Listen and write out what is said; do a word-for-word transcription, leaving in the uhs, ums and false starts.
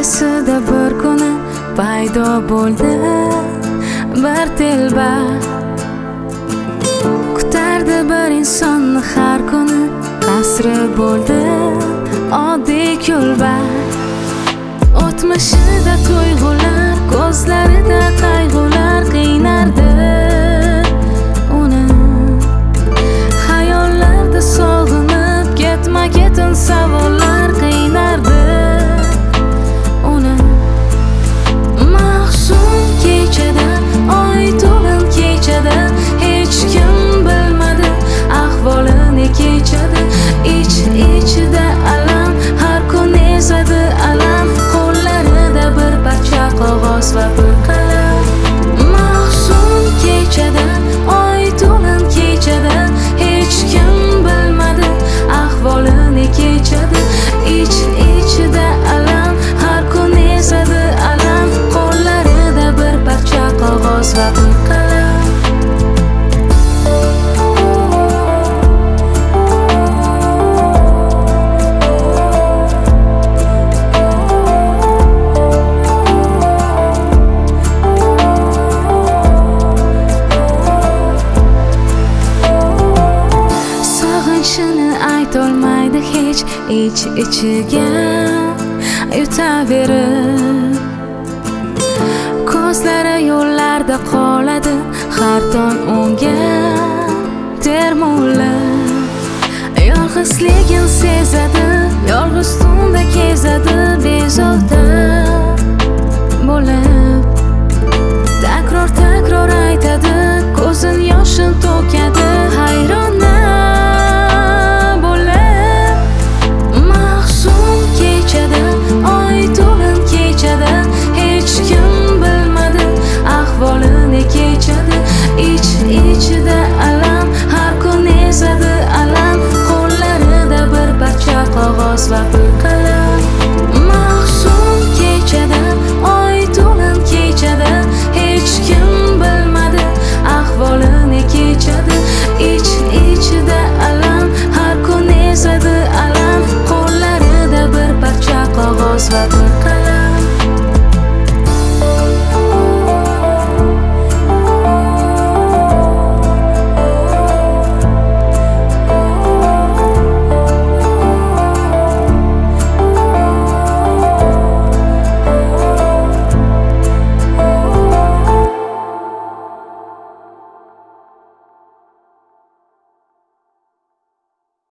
ko'chasida bir kuni paydo bo'ldi bir telba. Kutardi bir insonni har kuni, qasri bo'ldi oddiy kulba. O'tmishida tuyg'ular, ko'zlarida qayg'ular qiynardi uni. Xayollarda sog'inib ketma-ketin savollar qiynardi uni. Mahzun kechada, oy to'lin kechada, hech kim bilmadi ahvolini kechadi. Ich-ichida alam, har kun ezadi alam, qo'llarida bir parcha qog'oz va bir qalam. Mahzun kechada, oy to'lin kechada, hech kim bilmadi ahvolini kechadi. Ich-ichida alam, har kun ezadi alam, qo'llarida bir parcha qog'oz va bir qalam. Aytolmaydi hech ich-ichiga yutaverib. Ko'zlari yo'llarda qoladi, har tong unga termulib. Yolg'izligin sezadi, yolg'iz tunda kezadi,